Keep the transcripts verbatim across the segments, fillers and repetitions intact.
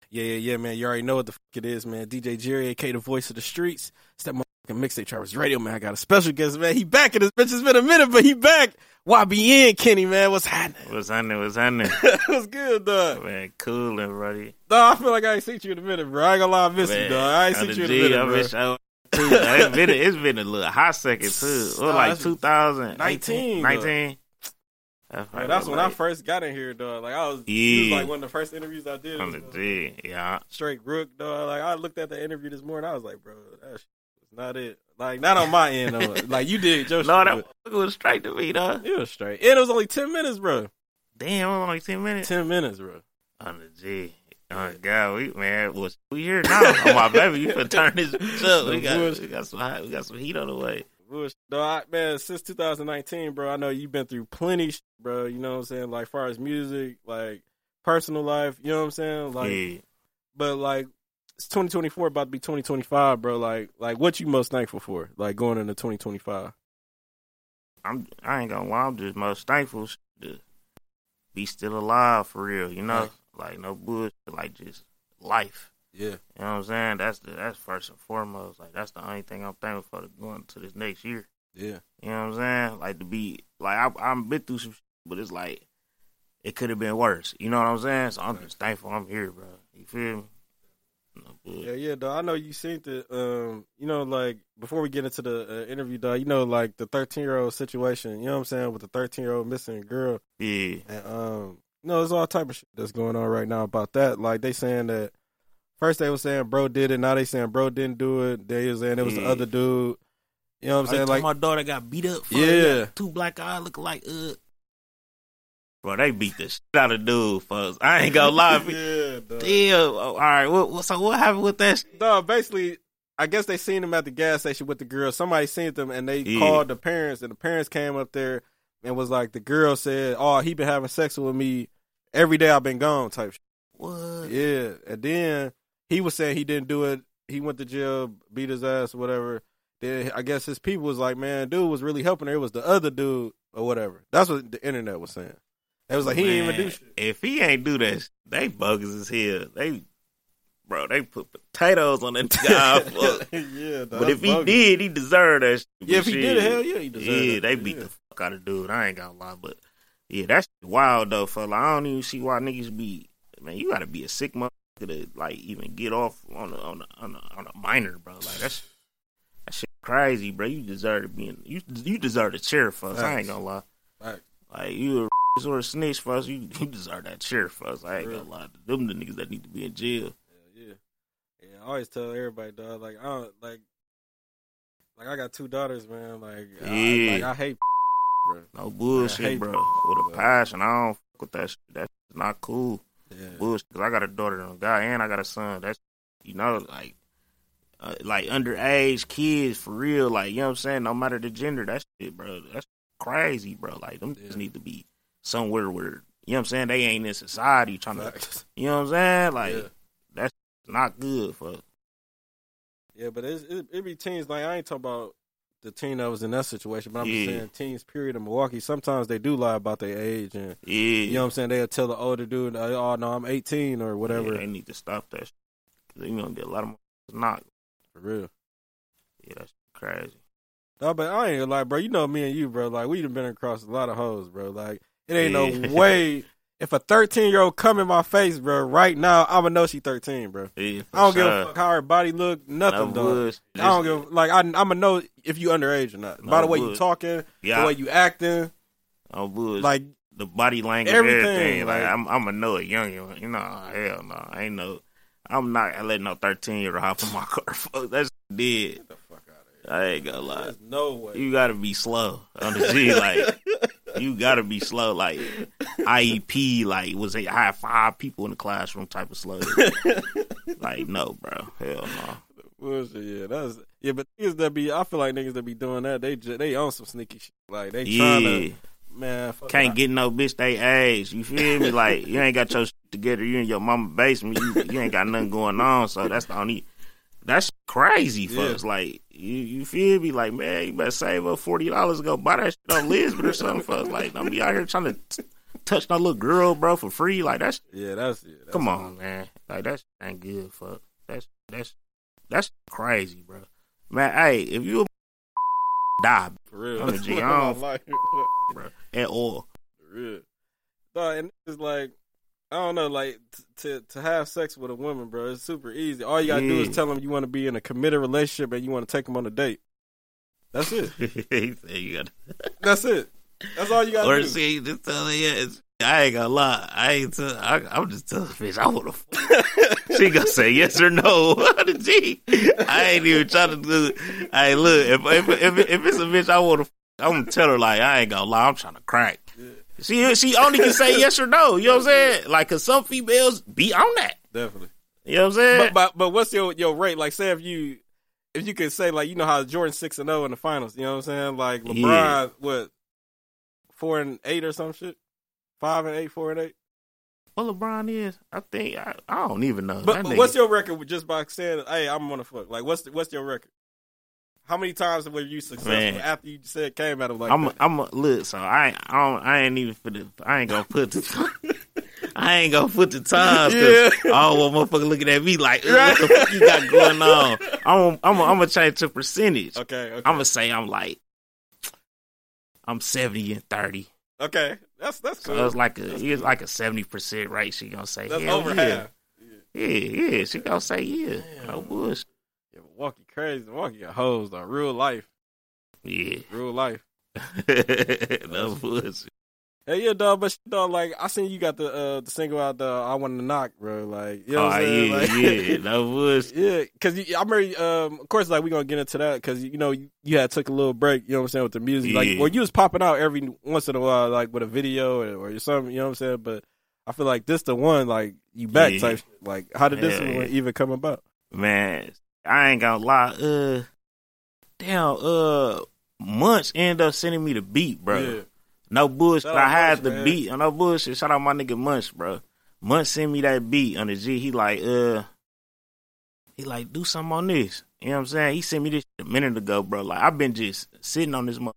Yeah, yeah, yeah, man. You already know what the fuck it is, man. D J Jerry, a k the voice of the streets. It's that motherfucking Mixtape Travis Radio, man. I got a special guest, man. He back in this bitch. It's been a minute, but he back. Y B N, Kenny, man. What's happening? What's happening? What's happening? What's good, dog? Man, cool, everybody. Dog, I feel like I ain't seen you in a minute, bro. I ain't gonna lie, I miss man, you, dog. I ain't seen you in a minute, I bro. Miss you, too. it's, been a, it's been a little hot second, too. What, like two thousand nineteen? nineteen? That's, man, that's when like, I first got in here, dog. Like I was, yeah. It was like one of the first interviews I did. On the G, yeah. Straight Rook, dog. Like I looked at the interview this morning, I was like, bro, that's not it. Like not on my end, though. Like you did, Joe. No, that was straight to me, though. It was straight, and it was only ten minutes, bro. Damn, it was only ten minutes. Ten minutes, bro. On the G. Oh God, we man, was we here now? Oh my baby, you finna turn this up. We got, we got some hot, we got some heat on the way. Bush, dog, man, since two thousand nineteen, bro, I know you've been through plenty, bro. You know what I'm saying? Like, far as music, like, personal life, you know what I'm saying? Like, yeah. But, like, it's twenty twenty-four, about to be twenty twenty-five, bro. Like, like, what you most thankful for, like, going into twenty twenty-five? I'm, I ain't gonna lie, I'm just most thankful to be still alive, for real, you know? Right. Like, no bullshit, like, just life. Yeah. You know what I'm saying? That's the that's first and foremost. Like, that's the only thing I'm thankful for to going to this next year. Yeah. You know what I'm saying? Like, to be, like, I, I've been through some shit, but it's like, it could have been worse. You know what I'm saying? So I'm just thankful I'm here, bro. You feel me? No, yeah, yeah, dog. I know you seen the, um, you know, like, before we get into the uh, interview, dog, you know, like, the thirteen-year-old situation, you know what I'm saying, with the thirteen-year-old missing girl. Yeah. And, um, you know, there's all type of shit that's going on right now about that. Like, they saying that, first they were saying bro did it, now they saying bro didn't do it. They was saying it was yeah. the other dude. You know what I'm saying? Like my daughter got beat up for yeah. two black eyes look like uh bro, they beat the shit out of dude, folks. I ain't gonna lie. yeah, dog. Damn. All right, what, what, so what happened with that shit? Dog, basically, I guess they seen him at the gas station with the girl. Somebody seen them and they yeah. called the parents, and the parents came up there and was like, the girl said, oh, he been having sex with me every day I've been gone type shit. What? Yeah. And then he was saying he didn't do it. He went to jail, beat his ass or whatever. Then I guess his people was like, man, dude was really helping her. It was the other dude or whatever. That's what the internet was saying. It was like, he man, didn't even do shit. If he ain't do that, they bogus as hell. They, bro, they put potatoes on that guy. yeah, but if he bogus. did, he deserved that shit. Yeah, if he shit. did, hell yeah, he deserved it. Yeah, they beat yeah. the fuck out of dude. I ain't gonna lie, but yeah, that's wild though, fella. I don't even see why niggas be, man, you gotta be a sick motherfucker to like even get off on a on a on a, on a minor, bro. Like that's that shit crazy, bro. You deserve to be in, you you deserve to cheer for us. Nice. I ain't gonna lie. Right. Like you a or a snitch for us, you, you deserve that cheer for us. I ain't really? gonna lie. Them the niggas that need to be in jail. Yeah, yeah. Yeah, I always tell everybody, dog. Like I don't like, like I got two daughters, man. Like yeah, I, like I hate, bro. No bullshit, bro. With a passion, I don't fuck with that shit. That's not cool. Yeah. Bullshit. Cause I got a daughter and a guy, and I got a son. That's, you know, like, uh, like underage kids for real. Like, you know what I'm saying? No matter the gender, that shit, bro. That's crazy, bro. Like, them yeah. just need to be somewhere where, you know what I'm saying? They ain't in society trying to, you know what I'm saying? Like, yeah. that's not good for. Yeah, but it's, it, it be teens. Like, I ain't talking about the teen that was in that situation, but I'm yeah. just saying teens, period, in Milwaukee, sometimes they do lie about their age. And, yeah. you know what I'm saying? They'll tell the older dude, oh, no, I'm eighteen or whatever. Yeah, they need to stop that shit. Because they're going to get a lot of knocked. For real. Yeah, that's crazy. No, but I ain't gonna lie, bro. You know me and you, bro. Like, we done been across a lot of hoes, bro. Like, it ain't yeah. no way. If a thirteen-year-old come in my face, bro, right now, I'ma know she thirteen, bro. Yeah, I don't sure. give a fuck how her body look, nothing, no dog. I don't give like, I, I'ma know if you underage or not. No By the way bullshit. you talking, yeah. the way you acting. Oh, bullshit. Like, the body language, everything. everything. Like, like I'm, I'ma know it young, you know, hell no. I ain't no, I'm not letting no thirteen-year-old hop in my car. Fuck, that's dead. Get the fuck out of here. I ain't gonna lie. There's no way. You gotta be slow on the G, like, you gotta be slow, like I E P, like was it? I had five people in the classroom type of slow. Like no, bro, hell no. Bullshit, yeah, that's yeah. But niggas that be, I feel like niggas that be doing that, they just, they own some sneaky shit. Like they trying yeah. to, man, fuck can't out. get no bitch they age. You feel me? Like you ain't got your shit together. You in your mama basement. You, you ain't got nothing going on. So that's the only. That's crazy, folks. Yeah. Like you, you feel me? Like man, you better save up forty dollars to go buy that shit on Lisbon or something, folks. Like don't be out here trying to t- touch no little girl, bro, for free. Like that's yeah, that's it. Yeah, come on, man. Like that's ain't good. Fuck. That's that's that's crazy, bro. Man, hey, if you die for real, I'm a G, I don't, like bro, at all. For real. No, and it's like I don't know, like t- to to have sex with a woman, bro, it's super easy. All you gotta yeah. do is tell them you want to be in a committed relationship and you want to take them on a date. That's it. He said you gotta... That's it. That's all you got to do. Or see, just tell her, yeah, it's, I ain't gonna lie. I ain't tell, I, I'm just telling the bitch, I wanna fuck. She gonna say yes or no. The G. I ain't even trying to do Hey, look, if, if, if, if it's a bitch I wanna fuck, I'm gonna tell her, like, I ain't gonna lie, I'm trying to crack. Yeah. She, she only can say yes or no. You know what I'm saying? Like, cause some females be on that. Definitely. You know what I'm saying? But, but, but what's your, your rate? Like, say if you, if you could say, like, you know how Jordan six and zero in the finals. You know what I'm saying? Like LeBron, yeah. what, four and eight or some shit? Five and eight, four and eight. What LeBron is? I think I, I don't even know. But, but what's your record with just by saying, "Hey, I'm gonna fuck"? Like, what's the, what's your record? How many times were you successful Man. after you said came out of like? I'm that? A, I'm a, look. So I ain't, I, don't, I ain't even for the. I ain't gonna put the. I ain't gonna put the times because yeah. all one motherfucker looking at me like, right. what the fuck you got going on? I'm I'm I'm gonna change to percentage. Okay, okay. I'm gonna say I'm like I'm seventy and thirty. Okay, that's that's cool. So it's like a it's like a seventy percent rate. She gonna say that's hell over yeah. half. Yeah, yeah. yeah. She gonna say yeah. Damn. No bullshit. Yeah, Milwaukee crazy. Milwaukee got hoes though. Real life. Yeah, real life. No bullshit. Hey, yeah, dog, but dog, like I seen you got the uh, the single out the I Want to Knock, bro. Like, you know what I'm oh, saying? Yeah, like, yeah, no bullshit. Yeah, because I remember, um, of course, like we gonna get into that because you know you, you had took a little break. You know what I'm saying with the music, yeah. like, or you was popping out every once in a while, like with a video or, or something. You know what I'm saying? But I feel like this the one, like you back yeah. type. Like, how did this Hell one yeah. even come about? Man, I ain't gonna lie. Uh, damn. Uh, Munch ended up sending me the beat, bro. Yeah. No bullshit. I had Munch, the man. beat. No bullshit. Shout out my nigga Munch, bro. Munch sent me that beat on the G. He like, uh, he like, do something on this. You know what I'm saying? He sent me this a minute ago, bro. Like, I've been just sitting on this. Mo-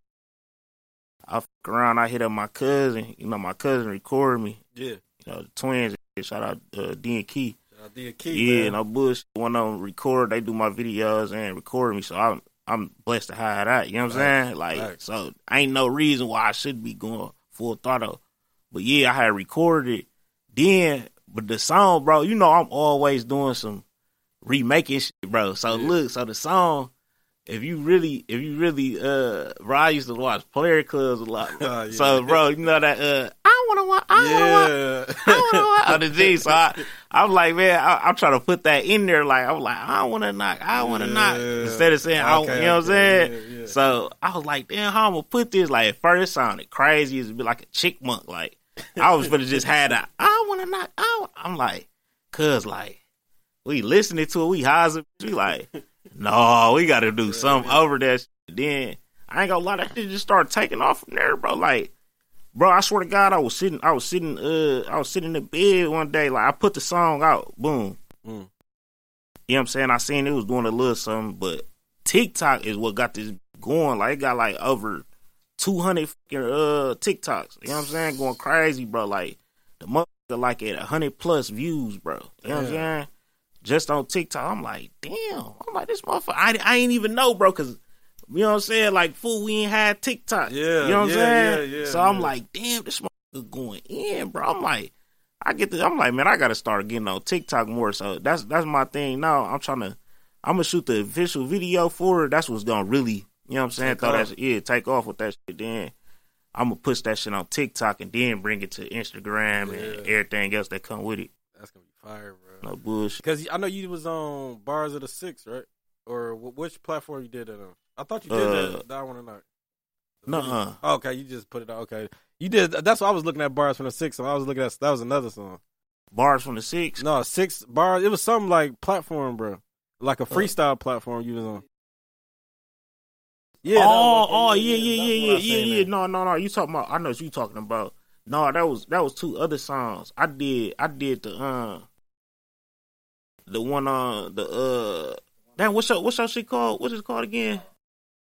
I fuck around. I hit up my cousin. You know, my cousin recorded me. Yeah. You know, the twins. Shout out uh, D and Key. Shout out D and Key, Yeah, man. no bullshit. One of them record. They do my videos and record me. So I'm. I'm blessed to have that, you know what I'm right. saying? Like, right. so ain't no reason why I should be going full throttle. But yeah, I had recorded it. Then, but the song, bro, you know I'm always doing some remaking shit, bro. So yeah. look, so the song, if you really, if you really, uh, bro, I used to watch Player Clubs a lot. Uh, yeah. So, bro, you know that, uh, I wanna watch, I yeah. wanna watch, I wanna watch on the G. So I, I'm like, man, I, I'm trying to put that in there. Like, I'm like, I wanna knock, I wanna yeah. knock. Instead of saying, I, okay, you know okay. what I'm saying? Yeah, yeah. So I was like, damn, how I'm gonna put this? Like, at first it sounded crazy. It would be like a chickmunk. Like, I was gonna just have that, I wanna knock, I wanna. I'm like, cuz, like, we listening to it, we high as a bitch. We like, no, we gotta do something yeah. over that shit. Then, I ain't gonna lie, that shit just started taking off from there, bro. Like, bro, I swear to God, I was sitting, I was sitting, uh, I was sitting in the bed one day. Like, I put the song out, boom. Mm. You know what I'm saying? I seen it was doing a little something, but TikTok is what got this going. Like, it got like over two hundred uh TikToks. You know what I'm saying? Going crazy, bro. Like, the motherfucker like at one hundred plus views, bro. You know what I'm saying? Just on TikTok. I'm like, damn. I'm like, this motherfucker. I, I ain't even know, bro, because. You know what I'm saying? Like, fool, we ain't had TikTok. Yeah, you know what yeah, I'm saying? Yeah, yeah, so I'm yeah. like, damn, this motherfucker going in, bro. I'm like, I get this. I'm like, man, I got to start getting on TikTok more. So that's that's my thing now. I'm trying to, I'm going to shoot the official video for it. That's what's going to really, you know what I'm saying? Thought that's, yeah, take off with that shit. Then I'm going to push that shit on TikTok and then bring it to Instagram yeah. and everything else that come with it. That's going to be fire, bro. No bullshit. Because I know you was on Bars of the Six, right? Or which platform you did it on? I thought you did uh, that. that I want to know. Nuh-uh. Oh, okay, you just put it out. Okay, you did. That's why I was looking at Bars from the Six. And I was looking at that was another song. Bars from the Six. No, Six Bars. It was something like platform, bro, like a freestyle uh, platform you was on. Yeah. Oh, oh, yeah, yeah, yeah, yeah, yeah, yeah. No, no, no. You talking about? I know what you talking about. No, that was that was two other songs. I did. I did the uh, the one on uh, the uh. Damn, what's your what's your shit called? What's it called again?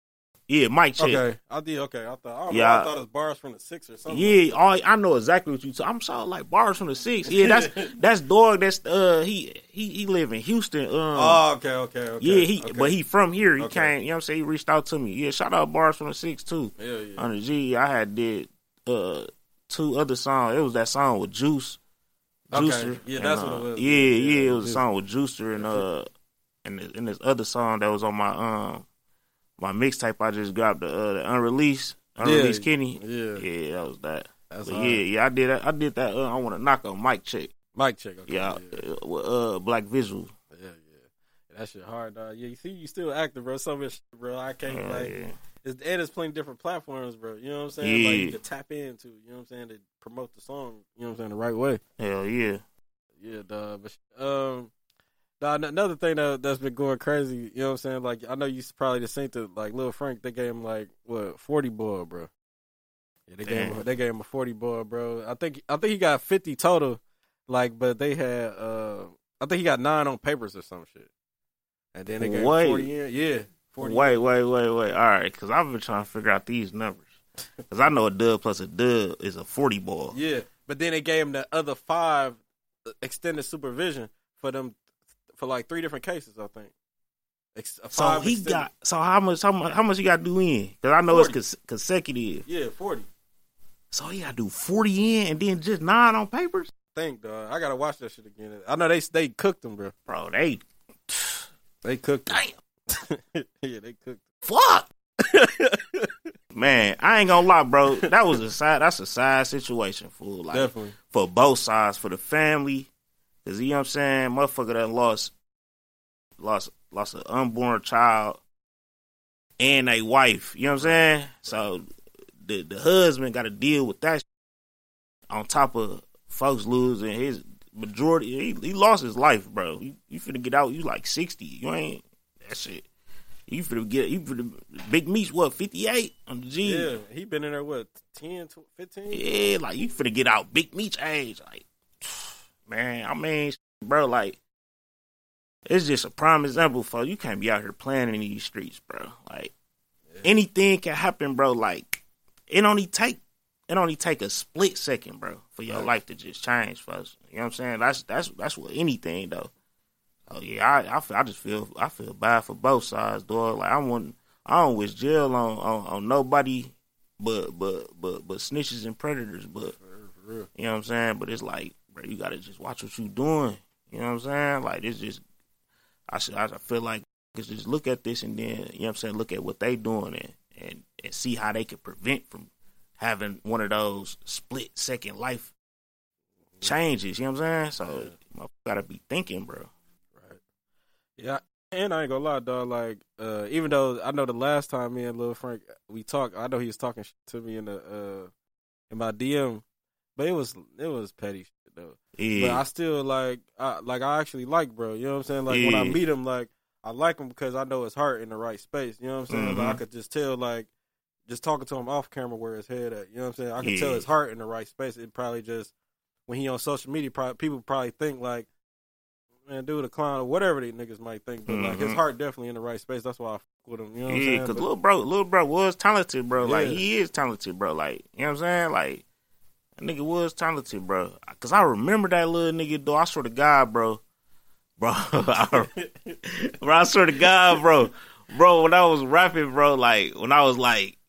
Yeah, Mike Check. Okay, I did. Okay, I thought. I, don't Yeah. know, I thought it was bars from the six or something. Yeah, all, I know exactly what you. T- I'm sorry, like bars from the six. Yeah, that's that's dog. That's uh he he he live in Houston. Um, Oh, okay, okay, okay. yeah, he okay. but he from here. He Okay. came. You know what I'm saying? He reached out to me. Yeah, shout out bars from the six too. Yeah, yeah. On the G, I had did uh two other songs. It was that song with Juice. Okay. Juicer. Yeah, and, that's uh, what it was. Yeah, yeah, it was a Juice. song with Juicer and uh and and this other song that was on my um my mixtape. I just grabbed the, uh, the unreleased unreleased Yeah, Kenny. yeah. yeah, that was that. That's But hard. yeah, yeah, I did that. I did that. Uh, I want to knock on Mike Check. Mic check. Okay, Yeah, yeah. uh, with uh Black Visual. Yeah, yeah. That shit hard, dog. Yeah, you see, you still active, bro. So much, shit, bro. I can't Uh, like. yeah. It's, and it's plenty different platforms, bro. You know what I'm saying? Yeah. Like you can tap into. You know what I'm saying? To promote the song. You know what I'm saying? The right way. Hell yeah. Yeah, dog. But um, dog, another thing that that's been going crazy. You know what I'm saying? Like I know you probably just seen the like Lil Frank. They gave him like what forty ball, bro. Yeah, they gave him. Damn. They gave him a forty ball, bro. I think I think he got fifty total. Like, but they had. uh I think he got nine on papers or some shit. And then they gave Wait. him forty in. Yeah. forty Wait, wait, wait, wait. All right, because I've been trying to figure out these numbers. Because I know a dub plus a dub is a forty ball. Yeah, but then they gave him the other five extended supervision for them for like three different cases, I think. Ex- So five he extended- got. So how much? How much? How much he got to do in? Because I know forty. it's cons- consecutive. Yeah, forty. So he got to do forty in and then just nine on papers. Think, dog. I gotta watch that shit again. I know they they cooked them, bro. Bro, they They cooked them. damn Yeah, they cooked fuck. Man, I ain't gonna lie, bro. That was a side. That's a side situation, fool. them. Like Definitely. for both sides, for the family, because you know what I'm saying. Motherfucker that lost, lost, lost an unborn child and a wife. You know what I'm saying. So the the husband got to deal with that on top of folks losing his majority. He, he lost his life, bro. You, you finna get out. You like sixty. You ain't that shit. You finna get. You finna Big Meat's what fifty-eight on the G. Yeah, he been in there what ten, fifteen? Yeah, like you finna get out Big Meat's age. Like, man, I mean, bro, like, it's just a prime example for you can't be out here playing in these streets, bro. Like, Yeah. anything can happen, bro. Like, it only take it only take a split second, bro, for your Right. life to just change for us. You know what I'm saying? That's that's that's what anything though. Oh yeah, I I, feel, I just feel I feel bad for both sides, dog. Like I want I don't wish jail on, on, on nobody but but but but snitches and predators. But For real, for real. you know what I'm saying? But it's like, bro, you gotta just watch what you doing. You know what I'm saying? Like it's just I should I feel like cause just look at this and then you know what I'm saying, look at what they doing and, and, and see how they can prevent from having one of those split second life changes. You know what I'm saying? So Yeah. you gotta be thinking, bro. Right. Yeah, and I ain't gonna lie, dog. Like, uh, even though I know the last time me and Lil Frank we talked, I know he was talking shit to me in the uh, in my D M, but it was it was petty shit though. But Yeah. I still like, I, like I actually like, bro. You know what I'm saying? Like when I Yeah. meet him, like I like him because I know his heart in the right space. You know what I'm saying? Like, I Mhm. could just tell, like, just talking to him off camera where his head at. You know what I'm saying? I can tell Yeah. his heart in the right space. It probably just when he on social media, probably, people probably think like, man, dude, a clown or whatever these niggas might think. But like his Mhm. heart definitely in the right space. That's why I fuck with him. You know what I'm Yeah, saying? because But- little bro, little bro was talented, bro. Like Yeah. he is talented, bro. Like you know what I'm saying? Like that nigga was talented, bro. Because I remember that little nigga, though. I swear to God, bro, bro, I, bro. I swear to God, bro, bro. When I was rapping, bro, like when I was like,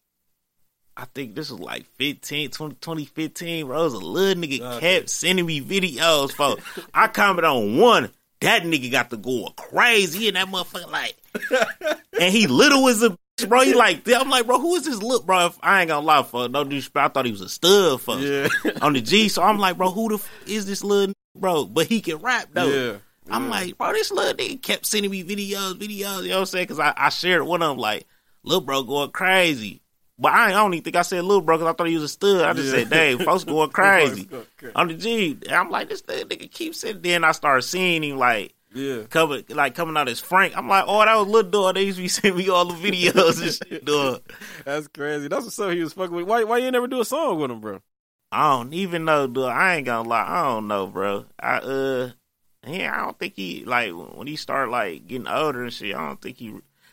I think this was like fifteen, twenty, twenty fifteen, bro. It was a little nigga Okay. kept sending me videos, for. I commented on one. That nigga got to go crazy and that motherfucker like, and he little as a bitch, bro. He like, I'm like, bro, who is this look, bro? If I ain't gonna lie, for no disrespect, I thought he was a stud, for yeah. on the G. So I'm like, bro, who the f- is this little nigga, bro? But he can rap though. Yeah. I'm Yeah. like, bro, this little nigga kept sending me videos, videos. You know what I'm saying? Because I, I shared one of them, like, little bro going crazy. But I, ain't, I don't even think I said little bro because I thought he was a stud. I just Yeah. said, dang, folks going crazy. Okay. On the G. And I'm like, this little nigga keeps sitting. Then I started seeing him, like, Yeah. coming, like coming out as Frank. I'm like, oh, that was little dog. They used to be sending me all the videos and shit, dog. That's crazy. That's what's up. He was fucking with. Why? Why you ain't never do a song with him, bro? I don't even know, dog. I ain't gonna lie. I don't know, bro. I, uh, yeah, I don't think he, like, when he started, like, getting older and shit, I don't think he,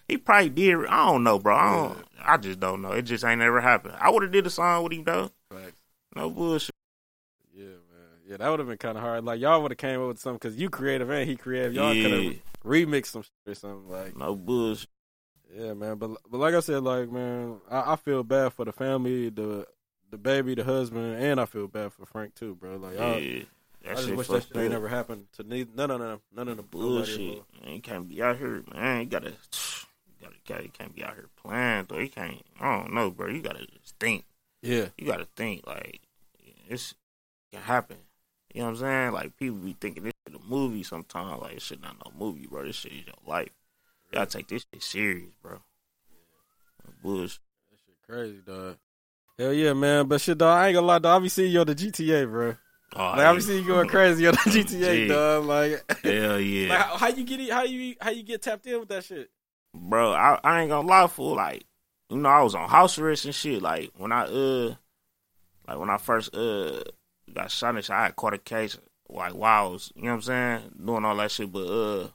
he probably did. I don't know, bro. I don't. Yeah. I just don't know. It just ain't never happened. I would have did a song with him though. Facts. No bullshit. Yeah, man. Yeah, that would have been kind of hard. Like y'all would have came up with something because you creative and he creative. Y'all yeah. could have remixed some shit or something like. No bullshit. Yeah, man. But but like I said, like man, I, I feel bad for the family, the the baby, the husband, and I feel bad for Frank too, bro. Like, yeah. I, I just wish that shit ain't never happened to neither, none of them, none of the bullshit. Man, you can't be out here, man. You gotta, you gotta, gotta, you can't be out here playing. Though you can't. I don't know, bro. You gotta just think. Yeah, you gotta think like this can happen. You know what I'm saying? Like people be thinking this shit a movie sometimes. Like this shit not no movie, bro. This shit is your life. You gotta take this shit serious, bro. Yeah. Bullshit. That shit crazy, dog. Hell yeah, man. But shit, dog, I ain't gonna lie, dog. I be seeing you on the G T A, bro. Oh, like I be seeing you going crazy on the G T A, dog. Like, hell yeah. Like, how, how you get it? How you how you get tapped in with that shit, bro? I, I ain't gonna lie, fool. Like, you know, I was on house arrest and shit. Like when I uh, like when I first uh got shot and shit, I had caught a case like while I was, you know what I'm saying, doing all that shit. But uh,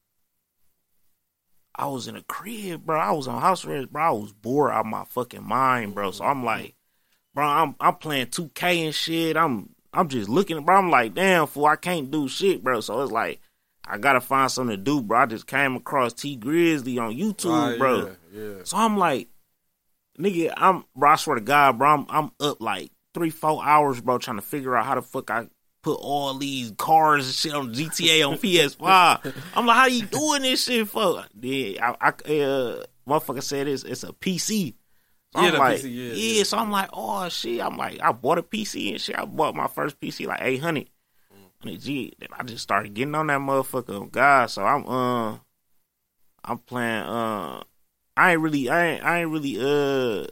I was in a crib, bro. I was on house arrest, bro. I was bored out of my fucking mind, bro. So I'm like, bro, I'm I'm playing two K and shit. I'm I'm just looking, bro. I'm like, damn, fool, I can't do shit, bro. So it's like, I gotta find something to do, bro. I just came across T Grizzly on YouTube, oh, bro. Yeah, yeah. So I'm like, nigga, I'm, bro, I swear to God, bro, I'm, I'm up like three, four hours, bro, trying to figure out how the fuck I put all these cars and shit on G T A on P S five. I'm like, how you doing this shit, fuck? Yeah, I, I uh, motherfucker said it's, it's a P C. So yeah, I'm like, P C, yeah, yeah, yeah. So I'm like, oh shit. I'm like, I bought a P C and shit. I bought my first P C like eight hundred. And G, then I just started getting on that motherfucker. Oh God, so I'm uh, I'm playing. Uh, I ain't really, I ain't, I ain't really uh,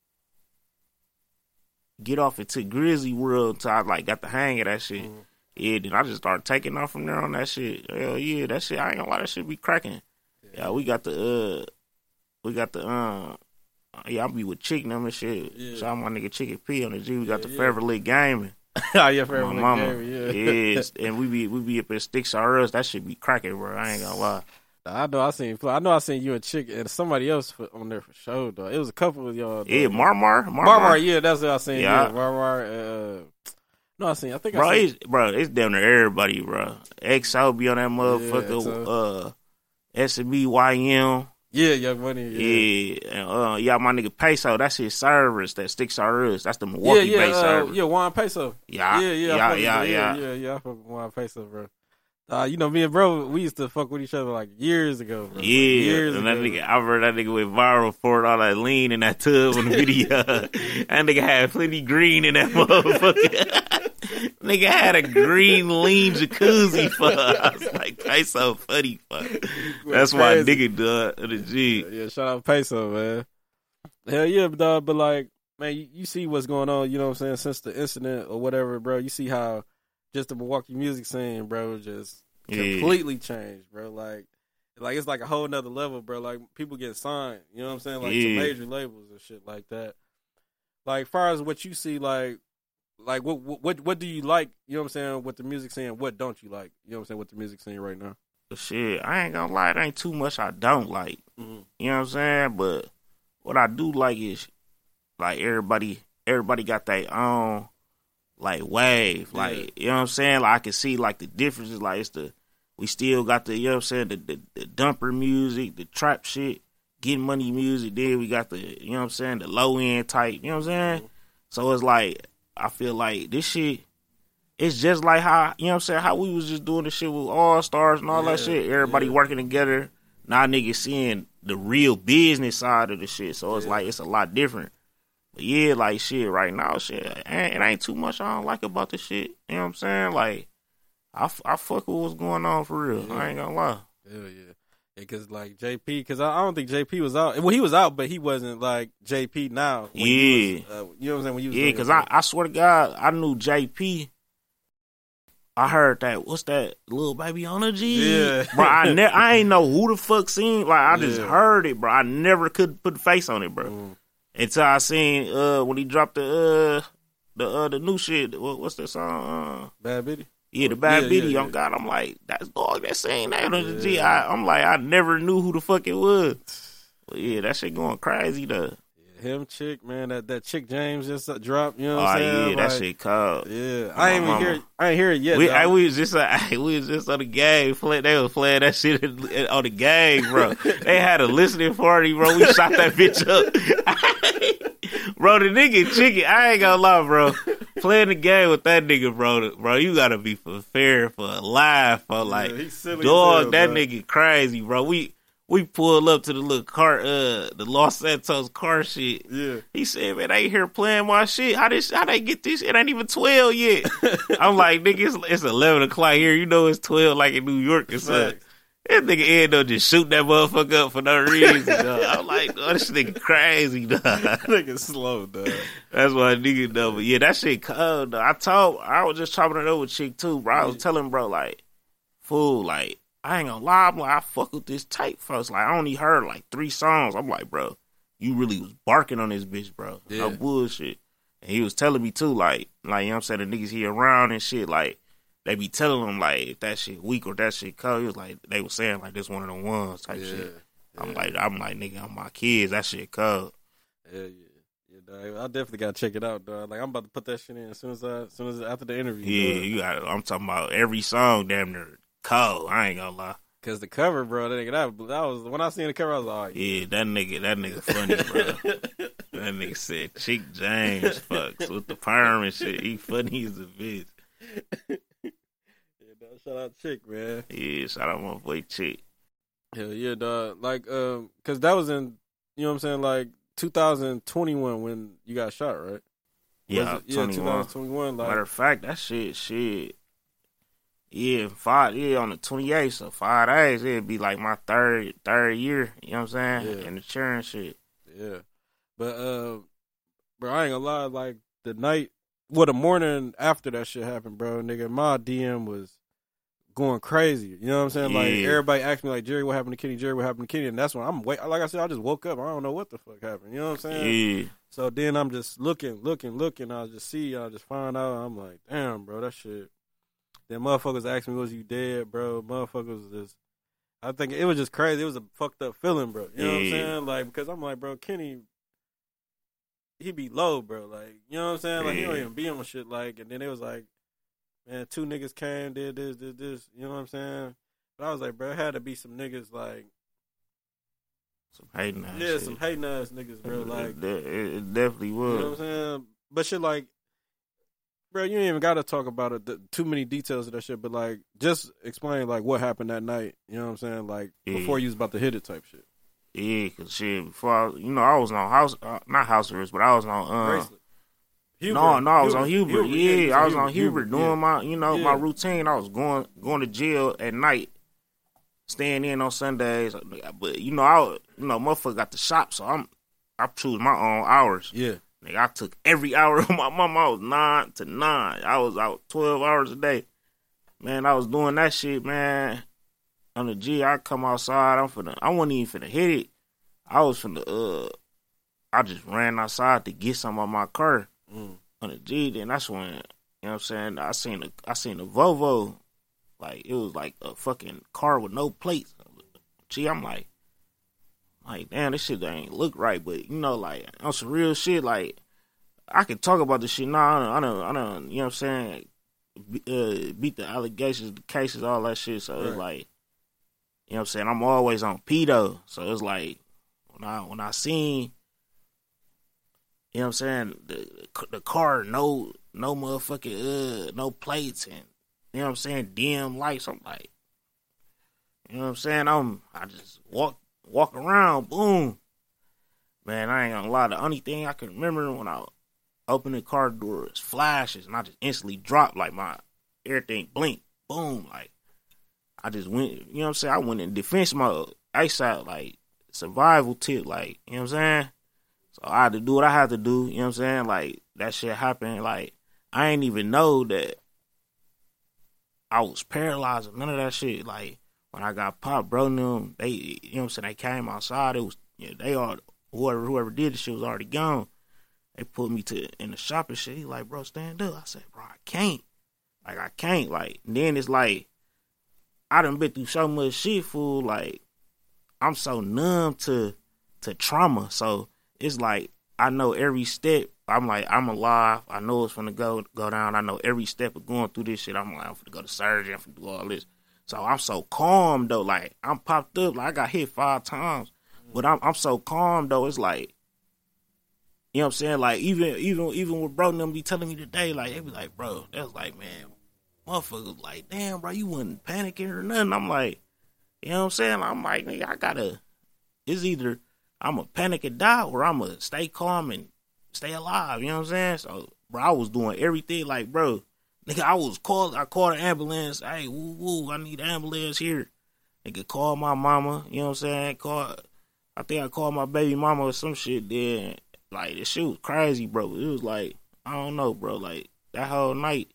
get off into Grizzly World until I like got the hang of that shit. Mm-hmm. Yeah, then I just started taking off from there on that shit. Hell yeah, that shit. I ain't gonna lie, that shit be cracking. Yeah, yeah we got the uh, we got the um. Yeah, I be with Chick them and shit. Yeah. Shout out my nigga Chicken P on the G. We got yeah, the yeah. Forever Lit Gaming. Oh yeah, Forever Lit Gaming. Yeah, yes. And we be we be up at Sticks R Us. That shit be cracking, bro. I ain't gonna lie. I know I seen I know I seen you and Chick and somebody else for, on there for sure though. It was a couple of y'all. Yeah, Marmar, Marmar, Marmar. Yeah, that's what I seen. Yeah, yeah Marmar. Uh, no, I seen. I think bro, I seen. It's, bro, it's down there everybody, bro. X O be on that motherfucker. Yeah, uh, S M B Y M. Yeah, Young Money. Yeah, yeah, uh, yeah, my nigga Peso. That's his service. That Sticks R Us. That's the Milwaukee yeah, yeah, based uh, service. Yeah, Juan Peso. Yeah, yeah, yeah, yeah, yeah, yeah, yeah, yeah, yeah. I fuck with Juan Peso, bro. Uh, you know, me and bro, we used to fuck with each other like years ago, bro. Yeah, years and ago. that nigga, I remember that nigga went viral for all that lean in that tub on the video. That nigga had plenty green in that motherfucker. Nigga had a green lean jacuzzi for I was like, Peso funny, fuck. That's why nigga done the G. Yeah, yeah, shout out Peso, man. Hell yeah, dog. But like, man, you, you see what's going on, you know what I'm saying, since the incident or whatever, bro. You see how just the Milwaukee music scene, bro, just yeah. completely changed, bro. Like, like it's like a whole nother level, bro. Like, people get signed, you know what I'm saying? Like, yeah. to major labels and shit like that. Like, far as what you see, like, Like what what what do you like? You know what I'm saying with the music scene. What don't you like? You know what I'm saying with the music scene right now. Shit, I ain't gonna lie. It ain't too much I don't like. Mm-hmm. You know what I'm saying? But what I do like is like everybody. Everybody got their own like wave. Like yeah. you know what I'm saying. Like I can see like the differences. Like it's the we still got the you know what I'm saying the the, the dumper music, the trap shit, getting money music. Then we got the you know what I'm saying the low end type. You know what I'm saying? Mm-hmm. So it's like. I feel like this shit, it's just like how, you know what I'm saying, how we was just doing the shit with All Stars and all yeah, that shit. Everybody yeah. working together. Now niggas seeing the real business side of the shit. So it's yeah. like, it's a lot different. But yeah, like shit right now, shit, it ain't, it ain't too much I don't like about the shit. You know what I'm saying? Like, I, I fuck with what's going on for real. Yeah. I ain't gonna lie. Hell yeah. Because, like, J P, because I, I don't think J P was out. Well, he was out, but he wasn't, like, J P now. Yeah. Was, uh, you know what I'm saying? When you was yeah, because I, I swear to God, I knew J P. I heard that, what's that, Lil Baby on the G? Yeah. Bro, I, ne- I ain't know who the fuck seen. Like, I just yeah. heard it, bro. I never could put a face on it, bro. Mm. Until I seen, uh, when he dropped the, uh, the, uh, the new shit. What, what's that song? Uh, Bad Bitty? Yeah, the Bad yeah, Bitty yeah, on yeah. God. I'm like, that's dog that saying that on the G. I, I'm like, I never knew who the fuck it was. But yeah, that shit going crazy though. Him chick, man, that, that chick James just uh, dropped, you know what Oh I'm saying? yeah, that Like, shit cold. Yeah. I ain't even hear I ain't hear it yet. We, dog. I, we was just uh, we was just on the game. Play, they was playing that shit on the game, bro. They had a listening party, bro. We shot that bitch up. Bro, the nigga chicken, I ain't gonna lie, bro. Playing the game with that nigga, bro, bro, you gotta be prepared for a laugh, for like, yeah, silly dog, hell, that bro. nigga crazy, bro. We we pulled up to the little car, uh, the Los Santos car shit. Yeah. He said, man, they here playing my shit. How this, how they get this? It ain't even twelve yet. I'm like, nigga, it's, it's eleven o'clock here. You know it's twelve like in New York or something. That nigga end up just shooting that motherfucker up for no reason, dog. I'm like, oh, this nigga crazy, dog. Nigga slow, dog. That's why nigga know. But yeah, that shit cold, though. I told, I was just chopping it over with chick too, bro. I was telling bro, like, fool, like, I ain't gonna lie, I'm like, I fuck with this tape first. Like, I only heard like three songs. I'm like, bro, you really was barking on this bitch, bro. Yeah. No bullshit. And he was telling me too, like, like, you know what I'm saying, the niggas he around and shit, like, they be telling him, like, if that shit weak or that shit cold. He was like, they was saying, like, this one of the ones type Yeah. shit. I'm Yeah. like, I'm like, nigga, I'm my kids. That shit cold. Yeah, yeah. Yeah, dog. I definitely gotta check it out, dog. Like I'm about to put that shit in as soon as I, as soon as after the interview. Yeah, dog. you got. I'm talking about every song, damn near cold. I ain't gonna lie. Cause the cover, bro, that nigga, that, that was when I seen the cover, I was like, oh, yeah. Yeah, that nigga, that nigga funny, bro. That nigga said Chick James fucks with the perm and shit. He funny as a bitch. Yeah, dog, shout out Chick, man. Yeah, shout out my boy Chick. Hell yeah, dog. Like, um, cause that was in, you know what I'm saying, like two thousand twenty-one when you got shot, right? Yeah, Was it? Yeah, twenty-one. twenty twenty-one. Like, Matter of fact, that shit, shit. Yeah, five. Yeah, on the twenty-eighth, so five days. It'd be like my third third year. You know what I'm saying? Yeah. And the cheering shit. yeah, but uh, bro, I ain't gonna lie. Like the night, well, the morning after that shit happened, bro, nigga, my D M was going crazy. You know what I'm saying? Like Yeah. everybody asked me, like, Jerry, what happened to Kenny? Jerry, what happened to Kenny? And that's when I'm wait. Like I said, I just woke up. I don't know what the fuck happened. You know what I'm saying? Yeah. So then I'm just looking, looking, looking. I just see, I just find out. I'm like, damn, bro, that shit. Then motherfuckers asked me, was you dead, bro? Motherfuckers just, I think it was just crazy. It was a fucked up feeling, bro. You know what I'm Yeah. saying? Like, because I'm like, bro, Kenny, he be low, bro. Like, you know what I'm saying? Like, he don't Yeah. even be on shit. Like, and then it was like, man, two niggas came, did this, did this. You know what I'm saying? But I was like, bro, it had to be some niggas like, Some hating ass yeah, shit. some hating ass niggas, bro. Like, it, it, it definitely you was. know what I'm saying? But shit, like, bro, you ain't even got to talk about it, the, too many details of that shit, but, like, just explain, like, what happened that night. You know what I'm saying? Like, Yeah. before you was about to hit it type shit. Yeah, cause shit, before I, you know, I was on house, uh, not house arrest, but I was on, um, Bracelet. Hubert. no, no, I was on Hubert. Hubert, Yeah, you I was was on Hubert, doing yeah. my, you know, Yeah. my routine. I was going, going to jail at night, staying in on Sundays. But you know, I, you know, motherfucker got the shop, so I'm, I choose my own hours. Yeah. Nigga, I took every hour of my mama. I was nine to nine. I was out twelve hours a day. Man, I was doing that shit, man. On the G, I come outside. I'm finna, I wasn't even finna hit it. I was finna, uh, I just ran outside to get some of my car Mm. on the G. Then that's when, you know what I'm saying, I seen the, I seen the Volvo. Like, it was like a fucking car with no plates. Gee, I'm like, like, damn, this shit ain't look right. But, you know, like, on some real shit, like, I can talk about this shit now. I don't, I don't, you know what I'm saying, be, uh, beat the allegations, the cases, all that shit. So Right. it's like, you know what I'm saying, I'm always on P though. So it's like, when I, when I seen, you know what I'm saying, the, the car, no, no motherfucking, uh, no plates and, you know what I'm saying, dim lights, I'm like, you know what I'm saying, I'm, I just walk, walk around, boom. Man, I ain't gonna lie, the only thing I can remember when I opened the car door is flashes, and I just instantly dropped, like, my, everything blinked, boom, like, I just went, you know what I'm saying, I went in defense mode, ASAP, like, survival tip, like, you know what I'm saying? So I had to do what I had to do, you know what I'm saying? Like, that shit happened, like, I ain't even know that I was paralyzed or none of that shit. Like, when I got popped, bro, them, they, you know what I'm saying, they came outside, it was, you know, they all, whoever, whoever did the shit was already gone. They put me to, in the shop and shit, he like, bro, stand up. I said, bro, I can't. Like, I can't, like, and then it's like, I done been through so much shit, fool, like, I'm so numb to to trauma. So it's like I know every step. I'm like, I'm alive. I know it's finna go go down. I know every step of going through this shit. I'm like, I'm finna go to surgery. I'm finna do all this. So I'm so calm though. Like I'm popped up. Like I got hit five times, but I'm I'm so calm though. It's like, you know what I'm saying? Like even even even with bro and them be telling me today, like they be like, bro, that's like, man, motherfuckers like, damn, bro, you wasn't panicking or nothing. I'm like, you know what I'm saying? I'm like, nigga, I gotta. It's either I'm a panic and die or I'm gonna stay calm and stay alive, you know what I'm saying? So, bro, I was doing everything like, bro, nigga, I was called, I called an ambulance. Hey, woo, woo, I need an ambulance here. Nigga, call my mama, you know what I'm saying? Call, I think I called my baby mama or some shit then. Like, this shit was crazy, bro. It was like, I don't know, bro. Like, that whole night,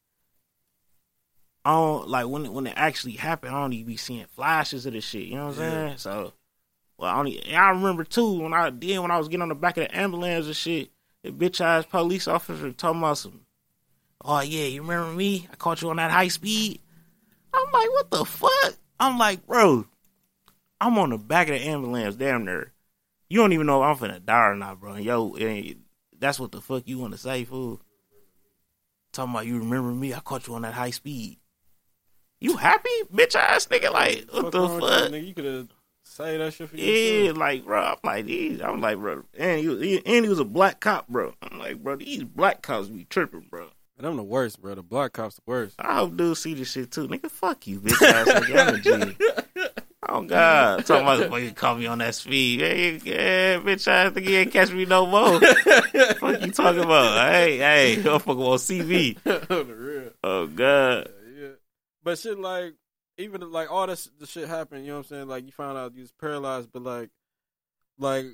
I don't, like, when it, when it actually happened, I don't even be seeing flashes of this shit, you know what I'm yeah. saying? So, well, I, only, I remember, too, when I did, when I was getting on the back of the ambulance and shit, the bitch-ass police officer talking about some, oh, yeah, you remember me? I caught you on that high speed. I'm like, what the fuck? I'm like, bro, I'm on the back of the ambulance, damn near. You don't even know if I'm finna die or not, bro. Yo, that's what the fuck you want to say, fool? Talking about you remember me? I caught you on that high speed. You happy, bitch-ass nigga? Like, what the fuck? You could have... Say that shit for you. Yeah, too. Like, bro, I'm like, these, I'm like, bro, and he, was, he, and he was a black cop, bro. I'm like, bro, these black cops be tripping, bro. And I'm the worst, bro. The black cops the worst. I hope dudes see this shit, too. Nigga, fuck you, bitch ass nigga. I'm a G. Oh, God. Talking about the you call me on that speed. Yeah, yeah, bitch ass nigga, you ain't catch me no more. Fuck you talking about? Hey, hey, motherfucker won't see me. On the real. Oh, God. Yeah, yeah. But shit, like, even like all this the shit happened, you know what I'm saying? Like you found out you was paralyzed, but like, like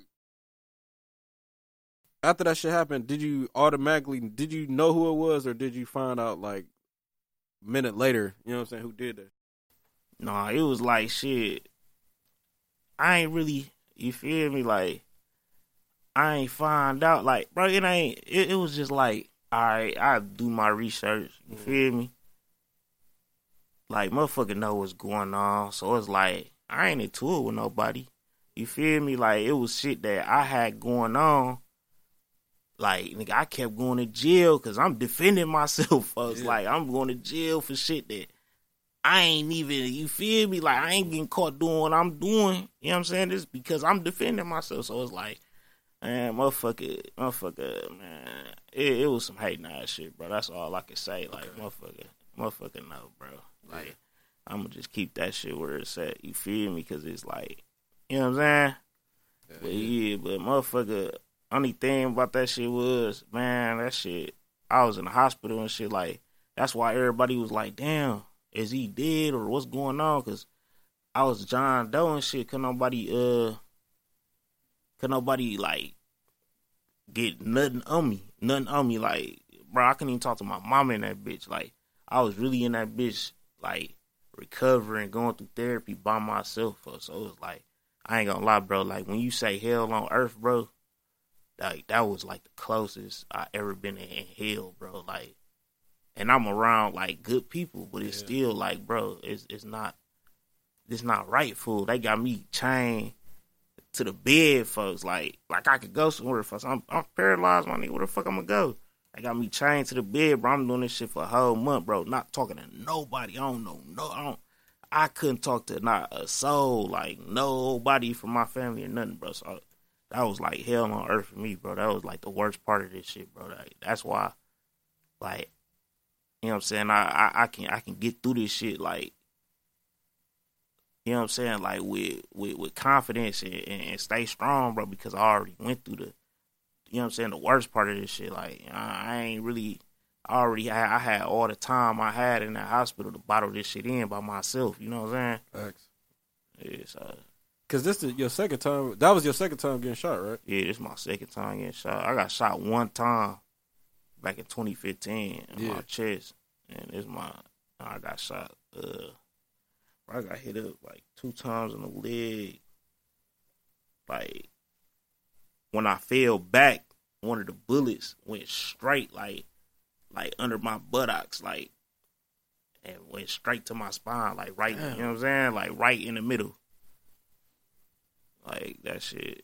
after that shit happened, did you automatically did you know who it was, or did you find out like a minute later? You know what I'm saying? Who did that? Nah, it was like shit. I ain't really, you feel me? Like I ain't find out. Like bro, it ain't. It, it was just like, all right, I do my research. You mm-hmm. feel me? Like, motherfucker know what's going on. So it's like, I ain't into it with nobody. You feel me? Like, it was shit that I had going on. Like, nigga, I kept going to jail because I'm defending myself, folks. Yeah. Like, I'm going to jail for shit that I ain't even, you feel me? Like, I ain't getting caught doing what I'm doing. You know what I'm saying? This because I'm defending myself. So it's like, man, motherfucker, motherfucker, man. It, it was some hating ass shit, bro. That's all I can say. Like, okay. motherfucker, motherfucker, no, bro. Like, I'm going to just keep that shit where it's at. You feel me? Because it's like, you know what I'm saying? Yeah, but yeah. yeah, but motherfucker, only thing about that shit was, man, that shit, I was in the hospital and shit. Like, that's why everybody was like, damn, is he dead or what's going on? Because I was John Doe and shit. Could nobody, uh, could nobody, like, get nothing on me. Nothing on me. Like, bro, I couldn't even talk to my mama in that bitch. Like, I was really in that bitch. Like, recovering, going through therapy by myself. So it was like, I ain't gonna lie, bro. Like, when you say hell on earth, bro, like, that was, like, the closest I ever been in hell, bro. Like, and I'm around, like, good people, but it's yeah. still, like, bro, it's it's not, it's not right, fool. They got me chained to the bed, folks. Like, like I could go somewhere, folks. I'm, I'm paralyzed, my nigga. Where the fuck I'm gonna go? They got me chained to the bed, bro. I'm doing this shit for a whole month, bro. Not talking to nobody. I don't know. No, I don't. I couldn't talk to not a soul, like nobody from my family or nothing, bro. So that was like hell on earth for me, bro. That was like the worst part of this shit, bro. Like, that's why, like, you know what I'm saying? I, I, I can I can get through this shit, like, you know what I'm saying? Like with with, with confidence and, and, and stay strong, bro. Because I already went through the. You know what I'm saying? The worst part of this shit, like, I ain't really, I already had, I had all the time I had in that hospital to bottle this shit in by myself. You know what I'm saying? Thanks. Yeah, so. Because this is your second time, that was your second time getting shot, right? Yeah, this is my second time getting shot. I got shot one time back in twenty fifteen in yeah. my chest. And this my, I got shot, uh, I got hit up like two times in the leg. Like, when I fell back, one of the bullets went straight, like, like under my buttocks, like, and went straight to my spine, like, right, Damn. You know what I'm saying? Like, right in the middle. Like, that shit,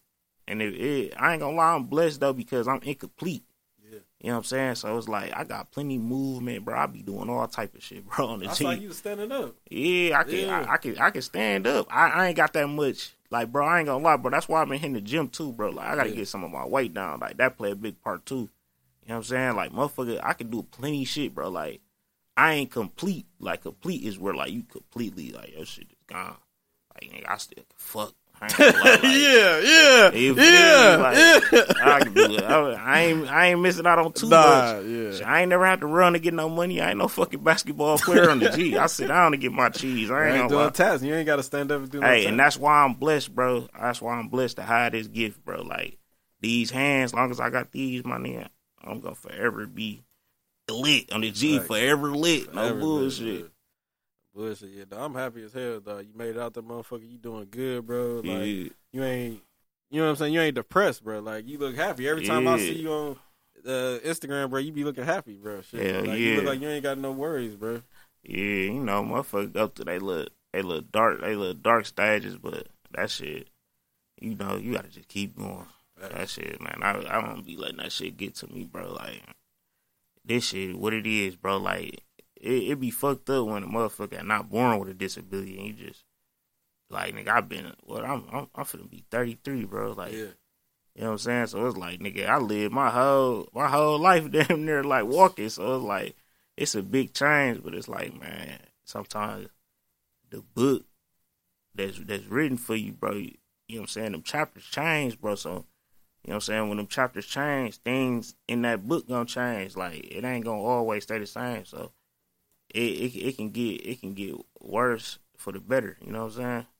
And it, it, I ain't gonna lie, I'm blessed though because I'm incomplete. Yeah. You know what I'm saying? So it's like I got plenty of movement, bro. I be doing all type of shit, bro. On the I team. saw you standing up. Yeah, I can, Yeah. I, I can, I can stand up. I, I ain't got that much, like, bro. I ain't gonna lie, bro. That's why I've been hitting the gym too, bro. Like, I gotta Yeah. get some of my weight down. Like, that play a big part too. You know what I'm saying? Like, motherfucker, I can do plenty of shit, bro. Like, I ain't complete. Like, complete is where like you completely like your shit is gone. Like, nigga, I still can fuck. I ain't gonna lie, like, yeah, yeah, you feel me? yeah, Like, yeah. I can do it. I, I ain't, I ain't missing out on too Nah, much. yeah. Shit, I ain't never had to run to get no money. I ain't no fucking basketball player on the G. I sit down to get my cheese. I You ain't ain't gonna doing lie. tasks. You ain't got to stand up and do no Hey, tasks. and that's why I'm blessed, bro. That's why I'm blessed to have this gift, bro. Like, these hands, long as I got these, my nigga, I'm gonna forever be lit on the G. Right. Forever lit. No Forever, bullshit. man. Bullshit, yeah. Dog, I'm happy as hell, dog. You made it out there, motherfucker. You doing good, bro. Like, Yeah. you ain't, you know what I'm saying? You ain't depressed, bro. Like, you look happy. Every time I Yeah. see you on uh, Instagram, bro, you be looking happy, bro. Shit. Hell like, You look yeah. like you ain't got no worries, bro. Yeah, you know, motherfuckers go through they little, they little dark, they little dark stages, but that shit, you know, you gotta just keep going. That shit, man, I, I don't be letting that shit get to me, bro. Like, this shit, what it is, bro. Like, it, it be fucked up when a motherfucker not born with a disability and you just, like, nigga, I've been, what, I'm, I'm, I'm finna be thirty-three, bro. Like, Yeah. you know what I'm saying? So it's like, nigga, I lived my whole, my whole life damn near like walking. So it's like, it's a big change, but it's like, man, sometimes the book that's that's written for you, bro, you, you know what I'm saying? Them chapters change, bro. So, you know what I'm saying? When them chapters change, things in that book gonna change. Like, it ain't gonna always stay the same. So it it, it can get it can get worse for the better. You know what I'm saying?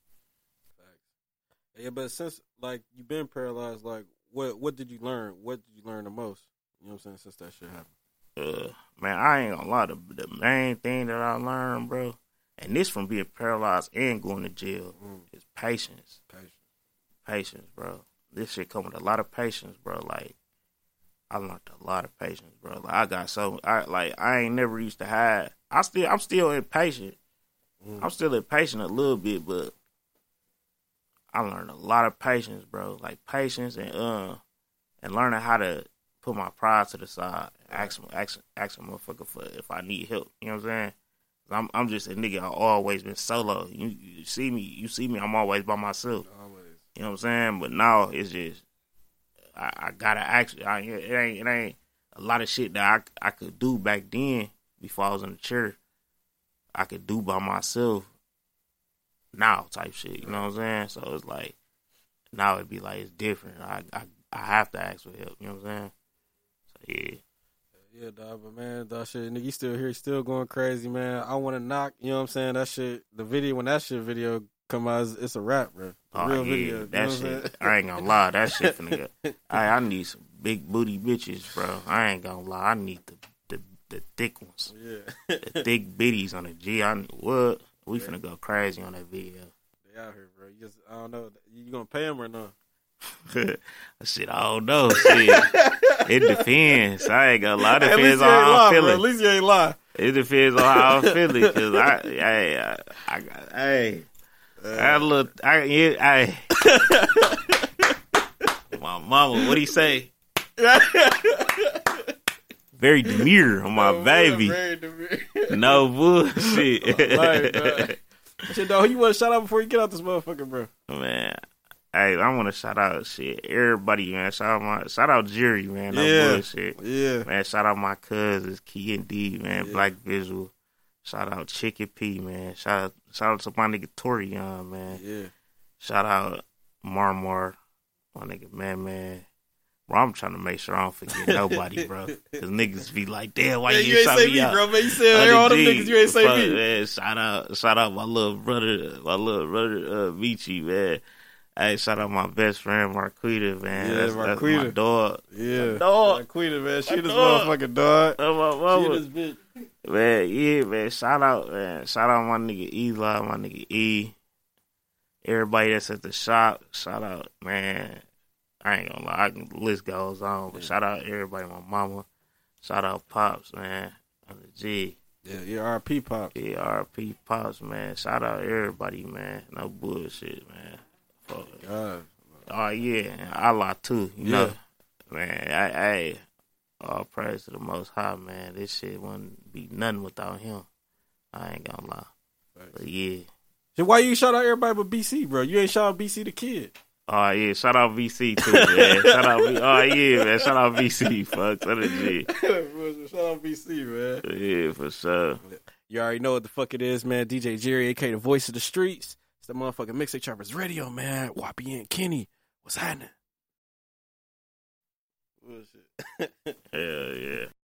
Yeah, but since, like, you been paralyzed, like, what what did you learn? What did you learn the most? You know what I'm saying? Since that shit happened. Uh, man, I ain't gonna lie. The, the main thing that I learned, bro, and this from being paralyzed and going to jail, Mm. is patience. Patience. Patience, bro. This shit come with a lot of patience, bro. Like, I learned a lot of patience, bro. Like, I got so, I like, I ain't never used to hide. I still, I'm still impatient. Mm. I'm still impatient a little bit, but I learned a lot of patience, bro. Like, patience and uh, and learning how to put my pride to the side. Ask, ask, ask a motherfucker for if I need help. You know what I'm saying? I'm, I'm just a nigga. I've always been solo. You, you see me, you see me. I'm always by myself. Always. You know what I'm saying? But now it's just I, I gotta actually. I, it ain't it ain't a lot of shit that I I could do back then before I was in the chair. I could do by myself now, type shit. You know what I'm saying? So it's like now it'd be like it's different. I I I have to ask for help. You know what I'm saying? So yeah. Yeah, dog, but man, that shit, nigga, you still here, still going crazy, man. I want to knock, you know what I'm saying? That shit, the video, when that shit video come out, it's, it's a wrap, bro. The Oh real yeah, video. You know that what I'm saying? shit. I ain't gonna lie, that shit finna go. I I need some big booty bitches, bro. I ain't gonna lie, I need the the, the thick ones, Yeah. the thick bitties on the G. I what we finna go crazy on that video. They out here, bro. You just, I don't know. You gonna pay them or no? Shit, I don't know. Shit, it depends. I ain't gonna lie. It Hey, at least depends you on ain't how lie, I'm bro. feeling. At least you ain't lie. It depends on how I'm feeling, cause I, I, I, I got, hey, I look, I, yeah, I. My mama, what'd he say? Very demure on my No, baby. very demure. No bullshit. Like, dog. Shit, dog, who you want to shout out before you get out this motherfucker, bro? Man, hey, I want to shout out shit everybody, man. Shout out my, shout out Jerry, man. No Yeah. bullshit. Yeah. Man, shout out my cousins, Key and D, man. Yeah. Black Visual. Shout out Chicken P, man. Shout out, shout out to my nigga Torian, man. Yeah. Shout out Marmar, my nigga Man Man. Bro, I'm trying to make sure I don't forget nobody, bro. Cause niggas be like, damn, why Yeah, you, you ain't shout say me me, out? bro, man. You said all them niggas, you ain't say Fuck, me. Man, shout out, shout out my little brother, my little brother, uh, Vici, man. Hey, shout out my best friend Marquita, man. Yeah, that's, that's my Marquita. dog. Yeah. My dog. Quita, man. She My this dog. motherfucking dog. That's my She mama. this bitch. Man, yeah, man. Shout out, man. Shout out my nigga Eli, my nigga E. Everybody that's at the shop. Shout out, man. I ain't gonna lie, I can, the list goes on, but Yeah. shout out everybody, my mama. Shout out Pops, man. On the G. Yeah, yeah, R P Pop. Yeah, R P Pops, man. Shout out everybody, man. No bullshit, man. Fuck it. God. Oh yeah, and Allah too. You Yeah. know, man. I, I all praise to the Most High, man. This shit wouldn't be nothing without him. I ain't gonna lie. But yeah. So why you shout out everybody but B C, bro? You ain't shout out B C the kid. Oh yeah, shout out V C too, man. Shout out V. Oh yeah, man. Shout out V C, fuck. Shout out G. Shout out B C, man. Yeah, for sure. You already know what the fuck it is, man. D J Jerry, aka the voice of the streets. It's the motherfucking Mixtape Choppers Radio, man. Y P N Kenny, what's happening? Hell yeah.